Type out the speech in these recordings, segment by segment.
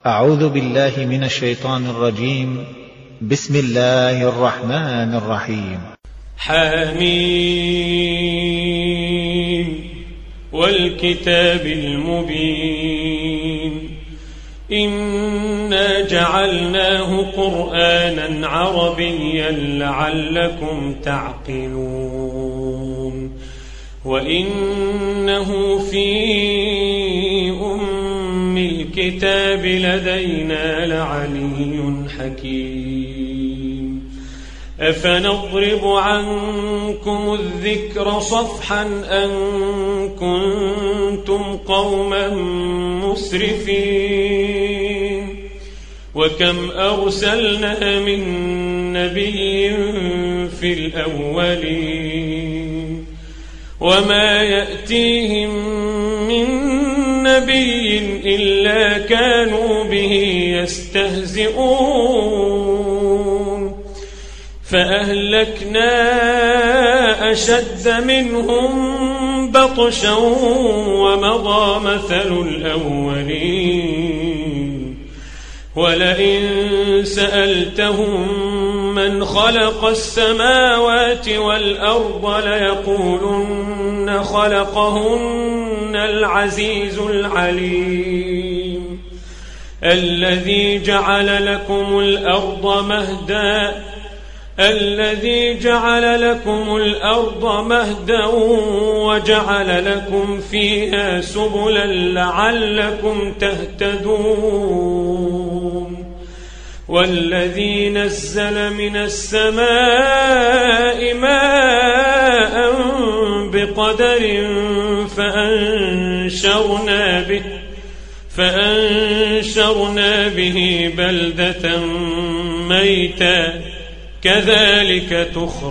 أعوذ بالله من الشيطان الرجيم. بسم الله الرحمن الرحيم. حميم والكتاب المبين إنا جعلناه قرآنا عربيا لعلكم تعقلون وإنه في الكتاب لدينا لعلي حكيم أفنضرب عنكم الذكر صفحا أن كنتم قوما مسرفين وكم أرسلنا من نبي في الأولين وما يأتيهم من نبي إلا كانوا به يستهزئون فأهلكنا أشد منهم بطشا ومضى مثل الأولين ولئن سألتهم من خلق السماوات والأرض ليقولن خلقهن العزيز العليم الذي جعل لكم الأرض مهدا وجعل لكم فيها سبلا لعلكم تهتدون والذي نزل من السماء ماء بقدر فأنشرنا به بلدة ميتا كذلك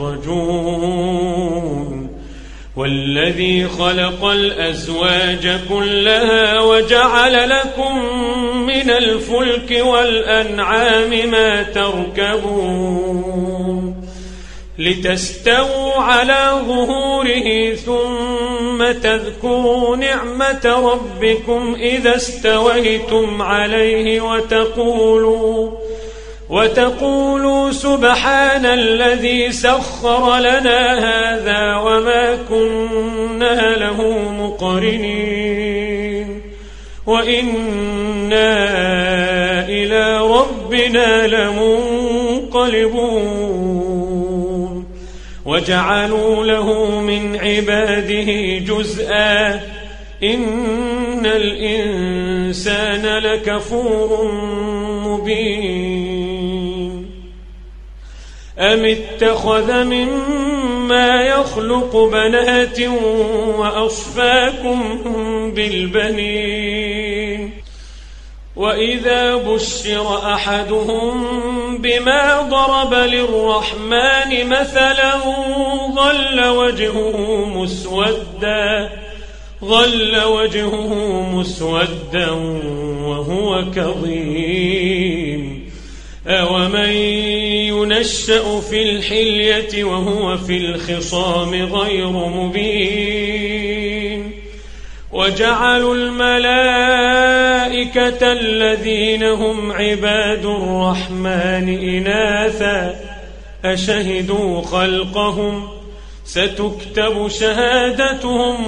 تخرجون والذي خلق الأزواج كلها وجعل لكم من الفلك والأنعام ما تركبون لتستووا على ظهوره ثم تذكروا نعمة ربكم إذا استويتم عليه وتقولوا سبحان الذي سخر لنا هذا وما كنا له مقرنين وإنا إلى ربنا لمنقلبون وجعلوا له من عباده جزءا إن الإنسان لكفور مبين أم اتخذ مما يخلق بنات وأصفاكم بالبنين وإذا بشر أحدهم بما ضرب للرحمن مثلا ظل وجهه مسودا وهو كظيم أومن ينشأ في الحلية وهو في الخصام غير مبين وجعلوا الملائكة الذين هم عباد الرحمن إناثا أشهدوا خلقهم ستكتب شهادتهم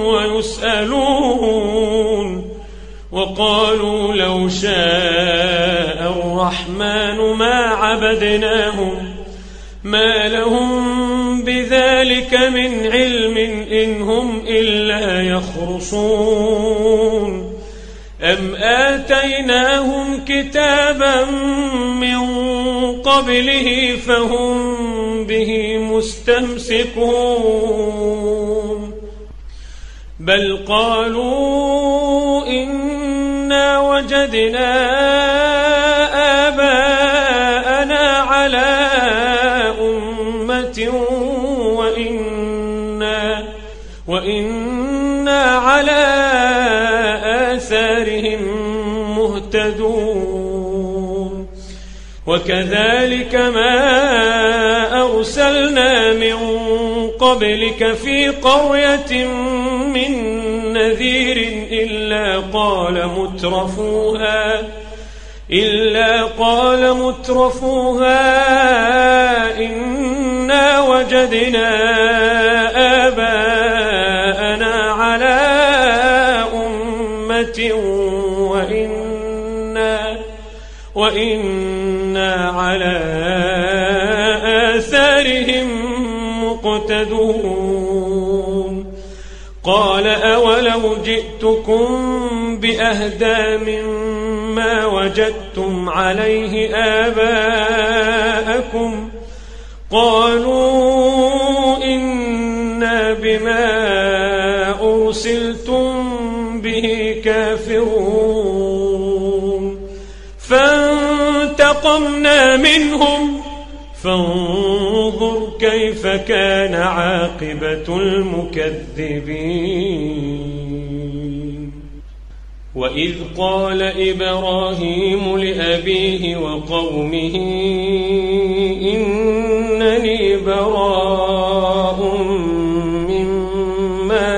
ويسألون وقالوا لو شاء الرحمن ما عبدناهم ما لهم بذلك من علم إن هم إلا يخرصون أم آتيناهم كتابا من قبله فهم به مستمسكون بل قالوا إنا وجدنا آباءنا على أمة وإنا على آثارهم مهتدون وكذلك ما أرسلنا من قبلك في قرية من نذير إلا إلا قال مترفوها إنا وجدنا آباءنا على أمة وإنا على آثارهم مقتدون قال أولو جئتكم بأهدى مما وجدتم عليه آباءكم قالوا إنا بما أرسلتم به كافرون فانتقمنا منهم فانظر كيف كان عاقبة المكذبين وإذ قال إبراهيم لأبيه وقومه إنني براء مما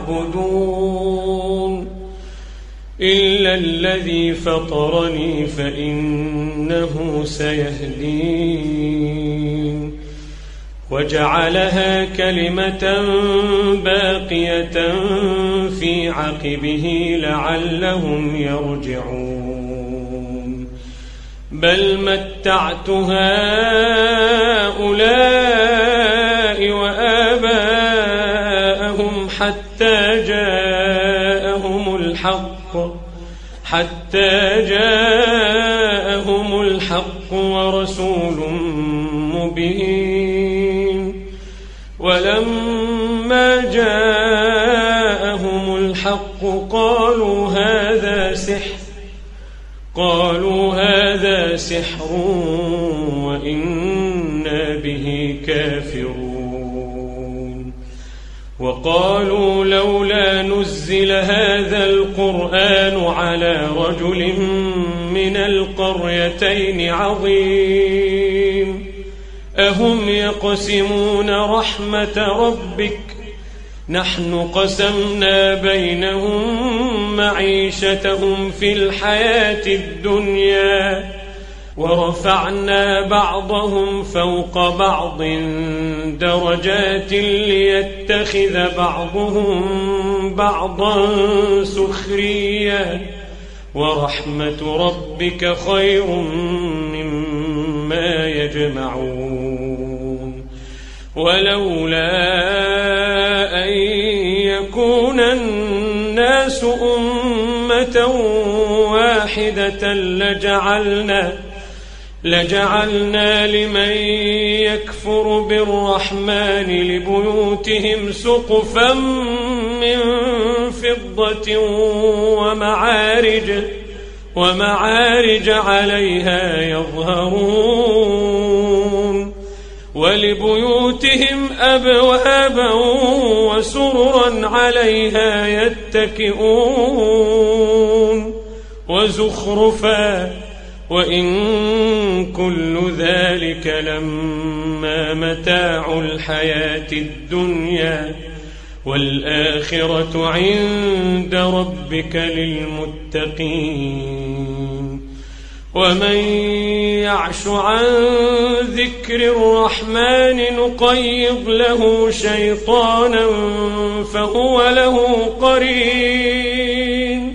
تعبدون إلا الذي فطرني فإنه سيهدين وجعلها كلمة باقية في عقبه لعلهم يرجعون بل متعت هؤلاء وآباءهم حتى جاءهم الحق ورسول مبين ولما جاءهم الحق قالوا هذا سحر وإنا به كافرون وقالوا لولا نزل هذا القرآن على رجل من القريتين عظيم أهم يقسمون رحمة ربك نحن قسمنا بينهم معيشتهم في الحياة الدنيا ورفعنا بعضهم فوق بعض درجات ليتخذ بعضهم بعضا سخريا ورحمة ربك خير مما يجمعون ولولا أن يكون الناس أمة واحدة لجعلنا لمن يكفر بالرحمن لبيوتهم سقفا من فضة ومعارج عليها يظهرون ولبيوتهم أبوابا وسررا عليها يتكئون وزخرفا وإن كل ذلك لما متاع الحياة الدنيا والآخرة عند ربك للمتقين ومن يعش عن ذكر الرحمن نقيض له شيطانا فهو له قرين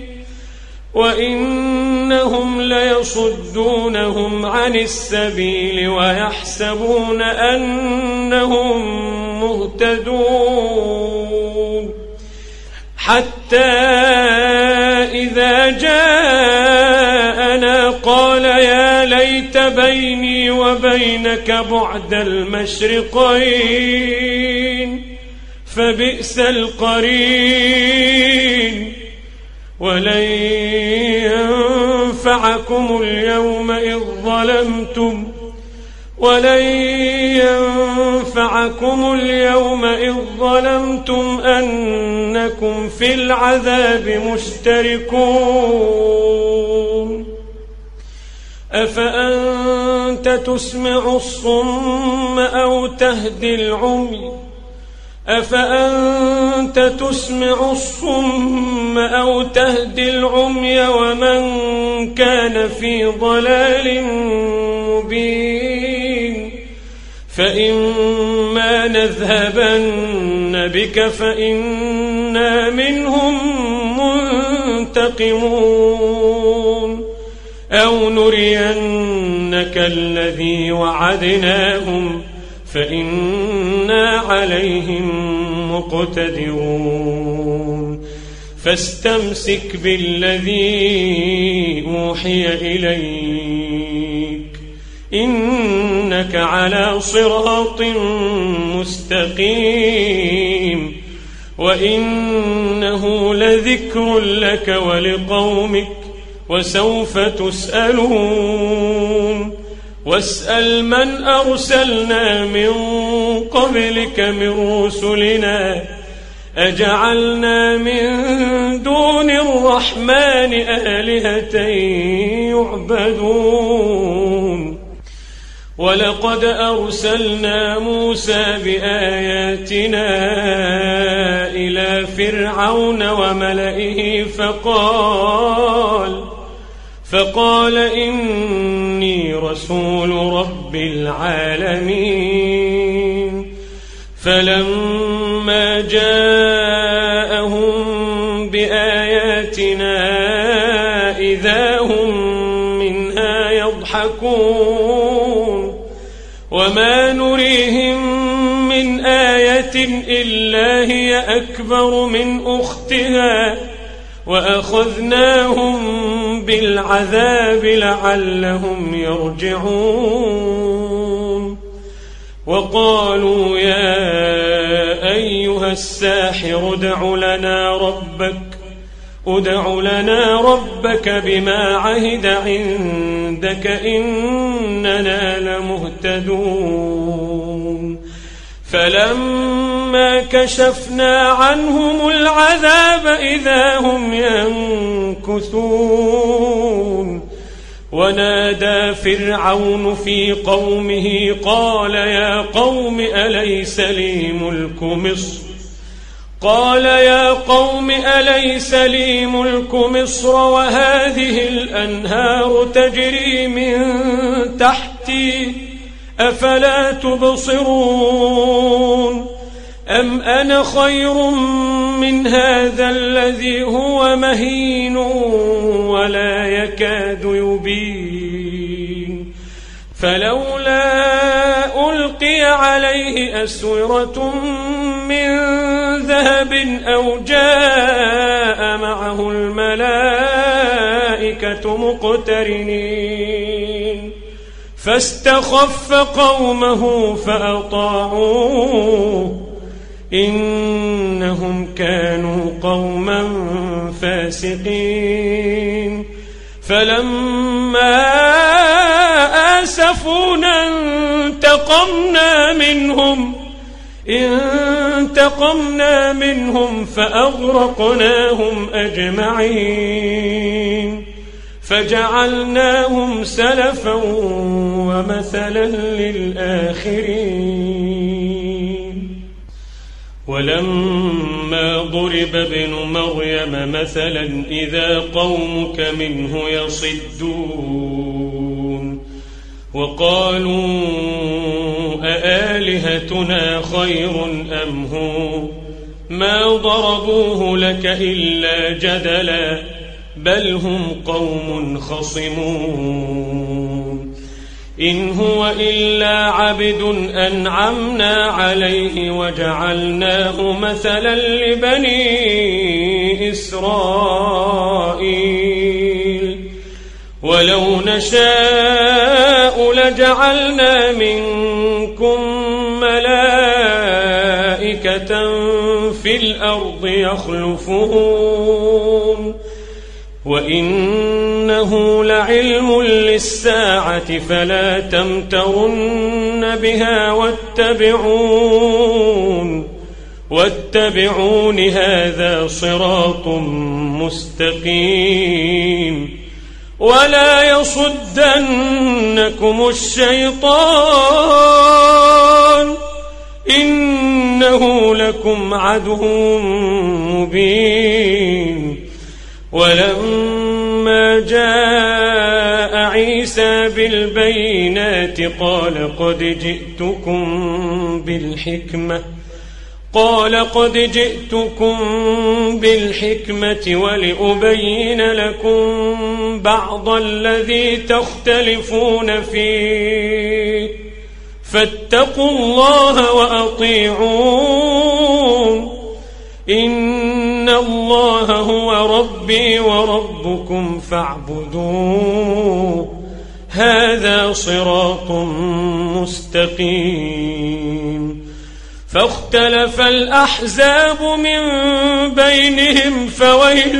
وإنهم ليصدونهم عن السبيل ويحسبون أنهم مهتدون حتى إذا جاءنا قال يا ليت بيني وبينك بعد المشرقين فبئس القرين ولن ينفعكم اليوم إذ ظلمتم أنكم في العذاب مشتركون أفأنت تسمع الصم أو تهدي العمي ومن كان في ضلال مبين فإما نذهبن بك فإنا منهم منتقمون أو نرينك الذي وعدناهم فإنا عليهم مقتدرون فاستمسك بالذي أوحي إليك إنك على صراط مستقيم وإنه لذكر لك ولقومك وسوف تسألون واسأل من أرسلنا من قبلك من رسلنا أجعلنا من دون الرحمن آلهة يعبدون ولقد أرسلنا موسى بآياتنا إلى فرعون وملئه فقال إني رسول رب العالمين فلما جاءهم بآياتنا إذا هم منها يضحكون وما نريهم من آية إلا هي أكبر من أختها وأخذناهم بالعذاب لعلهم يرجعون وقالوا يا أيها الساحر ادع لنا ربك بما عهد عندك إننا لمهتدون فلما كشفنا عنهم العذاب إذا هم ينكثون ونادى فرعون في قومه قال يا قوم أليس لي ملك مصر وهذه الأنهار تجري من تحتي أفلا تبصرون أم أنا خير من هذا الذي هو مهين ولا يكاد يبين فلولا ألقي عليه أسورة من ذهب أو جاء معه الملائكة مقترنين فاستخف قومه فأطاعوه إنهم كانوا قوما فاسقين فلما آسفونا انتقمنا منهم فأغرقناهم أجمعين فجعلناهم سلفا ومثلا للآخرين ولما ضرب ابن مريم مثلا إذا قومك منه يصدون وقالوا أآلهتنا خير أم هو ما ضربوه لك إلا جدلا بل هم قوم خصمون إن هو إلا عبد أنعمنا عليه وجعلناه مثلا لبني إسرائيل ولو نشاء لجعلنا منكم ملائكة في الأرض يخلفون وإنه لعلم للساعة فلا تمترن بها واتبعون هذا صراط مستقيم ولا يصدنكم الشيطان إنه لكم عدو مبين ولما ولما جاء عيسى بالبينات قال قد جئتكم بالحكمة ولأبين لكم بعض الذي تختلفون فيه فاتقوا الله وأطيعون إن الله هو ربي وربكم فاعبدوه هذا صراط مستقيم. فاختلف الأحزاب من بينهم فويل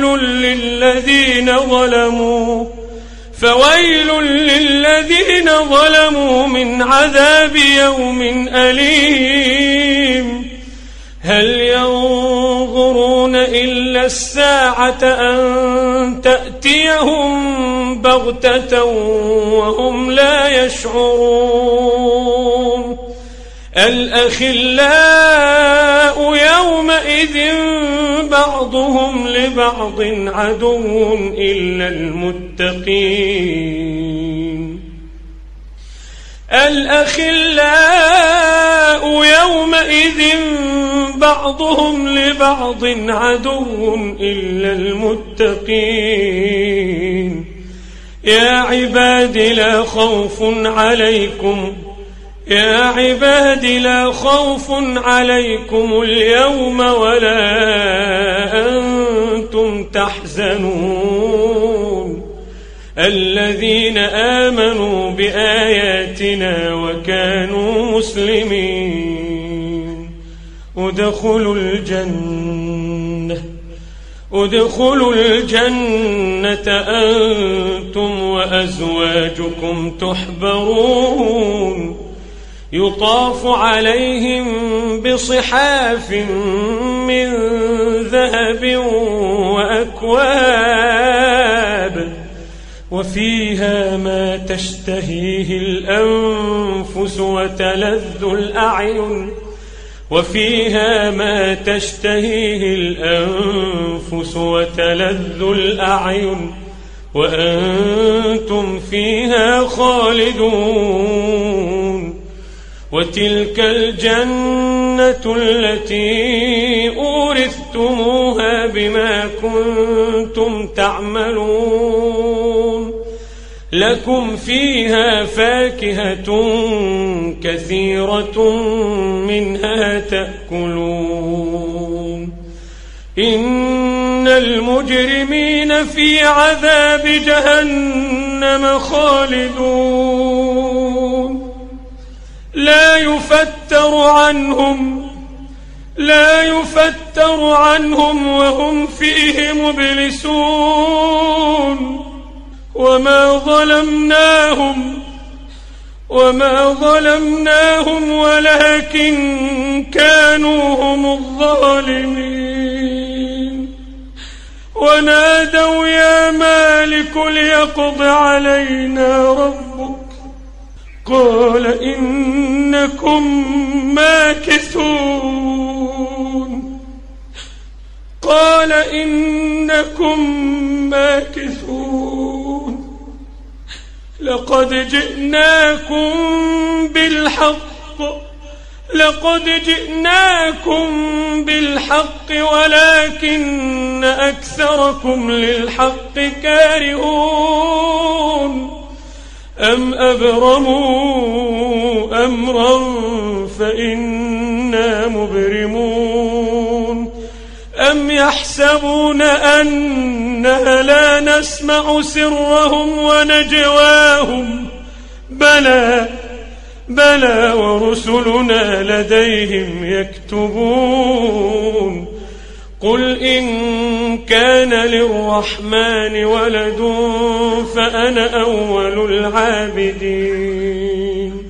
للذين ظلموا من عذاب يوم أليم. هل ينظرون إلا الساعة أن تأتيهم بغتة وهم لا يشعرون. الأخلاء يومئذ بعضهم لبعض عدو إلا المتقين. الأخلاء يومئذ بعضهم لبعض عدو إلا المتقين. يا عباد لا خوف عليكم اليوم ولا أنتم تحزنون الذين آمنوا بآياتنا وكانوا مسلمين. ادخلوا الجنة أنتم وأزواجكم تحبرون يطاف عليهم بصحاف من ذهب وأكواب وفيها ما تشتهيه الأنفس وتلذ الأعين وأنتم فيها خالدون. وتلك الجنة التي أورثتموها بما كنتم تعملون. لكم فيها فاكهة كثيرة منها تأكلون. إن المجرمين في عذاب جهنم خالدون لا يفتر عنهم وهم فيه مبلسون. وما ظلمناهم ولكن كانوا هم الظالمين. ونادوا يا مالك ليقض علينا ربك قال إنكم ماكثون لقد جئناكم بالحق ولكن أكثركم للحق كارهون. أم أبرموا أمرا فإنا مبرمون. أم يحسبون أننا لا نسمع سرهم ونجواهم بلى ورسلنا لديهم يكتبون. قل إن كان للرحمن ولد فأنا أول العابدين.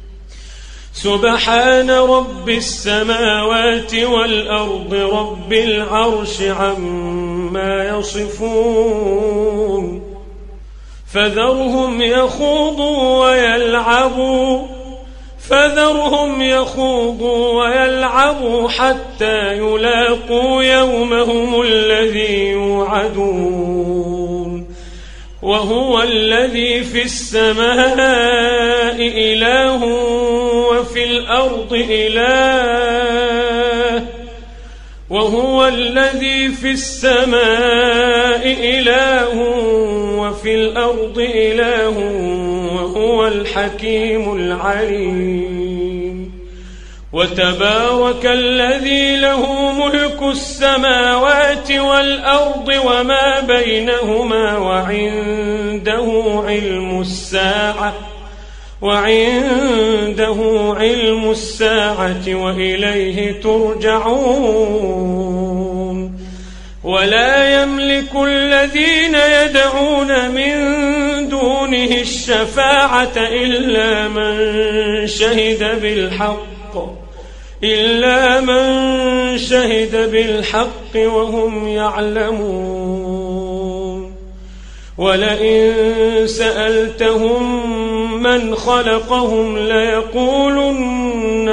سبحان رب السماوات والأرض رب العرش عما يصفون. فذرهم يخوضوا ويلعبوا حتى يلاقوا يومهم الذي يوعدون. وهو الذي في السماء إله وفي الأرض إله وهو الذي في السماء إله وفي الأرض إله وهو الحكيم العليم وتبارك الذي له ملك السماوات والأرض وما بينهما وعنده علم الساعة وإليه ترجعون ولا يملك الذين يدعون من دونه الشفاعة إلا من شهد بالحق وهم يعلمون ولئن سألتهم من خلقهم ليقولن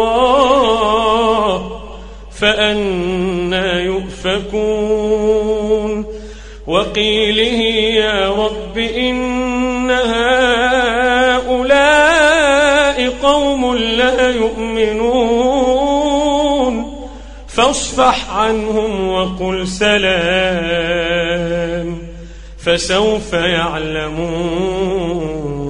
الله فأنى يؤفكون وقيله يا رب إن هؤلاء قوم لا يؤمنون فاصفح عنهم وقل سلام فسوف يعلمون